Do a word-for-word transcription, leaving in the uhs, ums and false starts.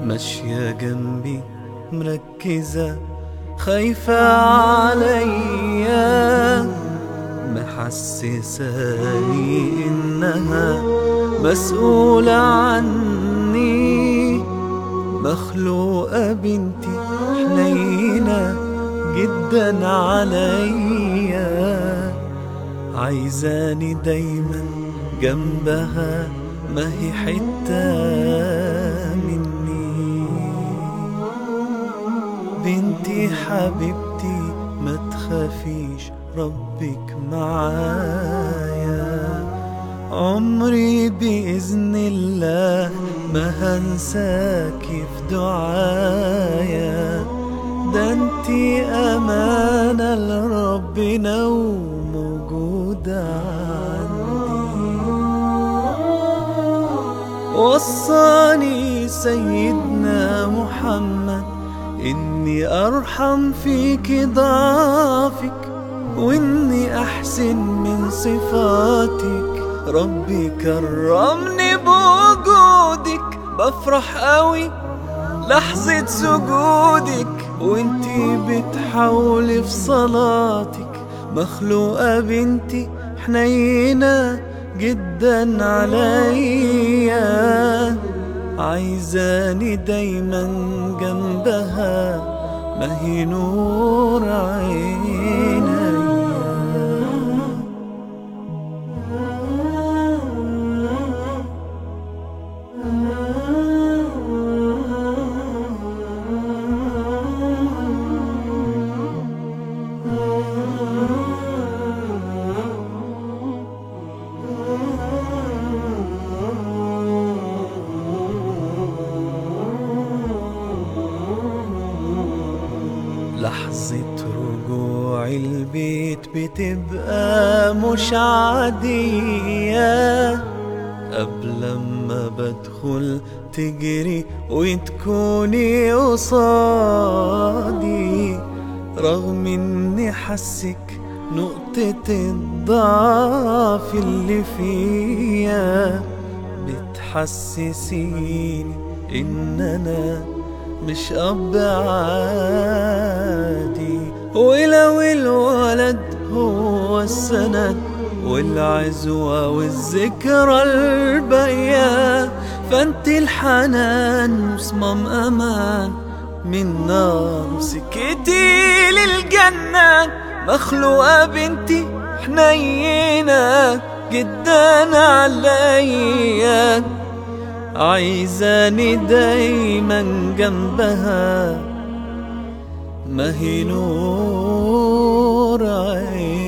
ماشية جنبي مركزة خايفة عليا، محسساني إنها مسؤولة عني. مخلوقة بنتي حنينة جدا عليا، عايزاني دايما جنبها، ما هي حتة مني. بنتي حبيبتي ما تخافيش، ربك معايا. عمري بإذن الله ما هنساكي في دعايا، ده انتي أمانة لربنا وموجودة عندي. وصاني سيدنا محمد إني أرحم فيك ضعفك، وإني أحسن من صفاتك. ربي كرمني بوجودك، بفرح قوي لحظة سجودك، وانتي بتحاولي في صلاتك. مخلوقة بنتي حنينة جدا عليا، عايزاني دايما جنبها، ما هي نور عينيا. لحظة رجوع البيت بتبقى مش عادية، قبل ما بدخل تجري وتكوني قصادي. رغم اني حسك نقطة الضعف اللي فيا، بتحسسيني ان انا مش أب عادي. ولو الولد هو السند والعزوة والذكرى الباقية، فانت الحنان وصمام أمان من نار سكتي للجنة. مخلوقة بنتي حنينة جدا عليا، عايزاني دايما جنبها، ما هي نور عيني.